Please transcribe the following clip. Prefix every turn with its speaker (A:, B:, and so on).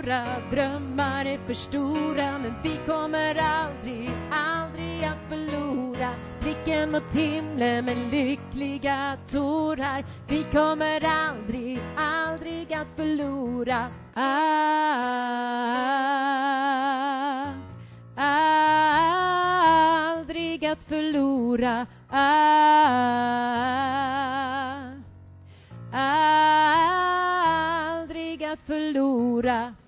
A: Våra drömmar är för stora, men vi kommer aldrig, aldrig att förlora. Blicken mot himlen med lyckliga tårar. Vi kommer aldrig, aldrig att förlora. Aldrig att förlora. Aldrig att förlora.